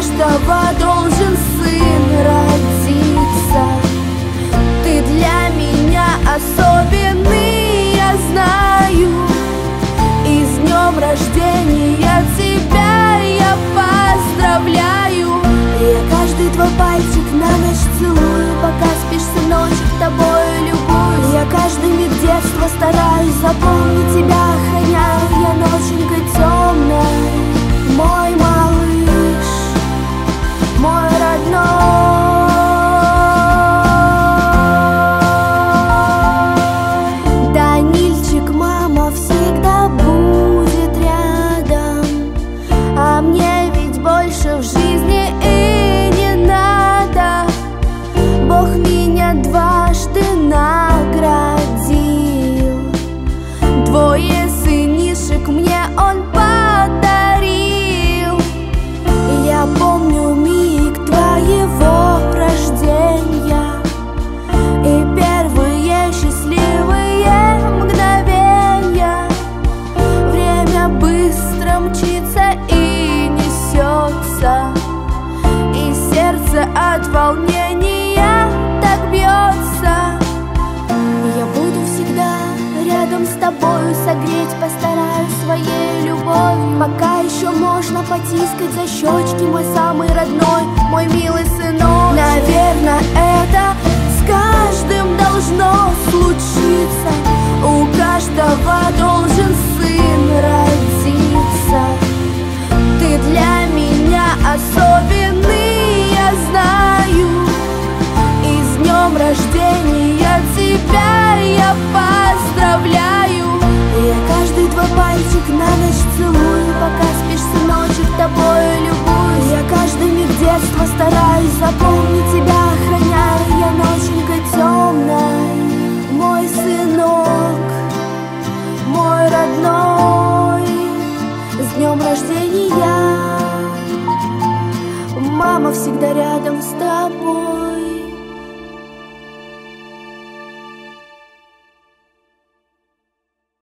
каждого должен сын родиться. Ты для меня особенный, я знаю. И с днем рождения тебя я поздравляю. Я каждый твой пальчик на ночь целую, пока спишь, сыночек, тобою любуюсь. Я каждый миг детства стараюсь запомнить тебя, охраняю я ноченькой темной. Мой малыш, мой родной. Данильчик, мама всегда будет рядом, а мне ведь больше в жизни и не надо. Бог меня дважды наградил, двое сынишек мне он подарил. Я помню миг твоего рождения и первые счастливые мгновения. Время быстро мчится и несется, и сердце от волнения так бьется. Я буду всегда рядом с тобою, согреть постараюсь своей любовью. Пока еще можно потискать за щечки, мой самый родной, мой милый сынок. Наверное, это с каждым должно случиться. У каждого должен сын родиться. Ты для меня особенный, я знаю. И с днем рождения тебя я поздравляю. Я каждый твой пальчик на ночь целую, пока спишь, сыночек, тобою любуюсь. Я каждый миг детства стараюсь запомнить тебя, охраняю я ноченькой темной. Мой сынок, мой родной, с днем рождения. Мама всегда рядом с тобой.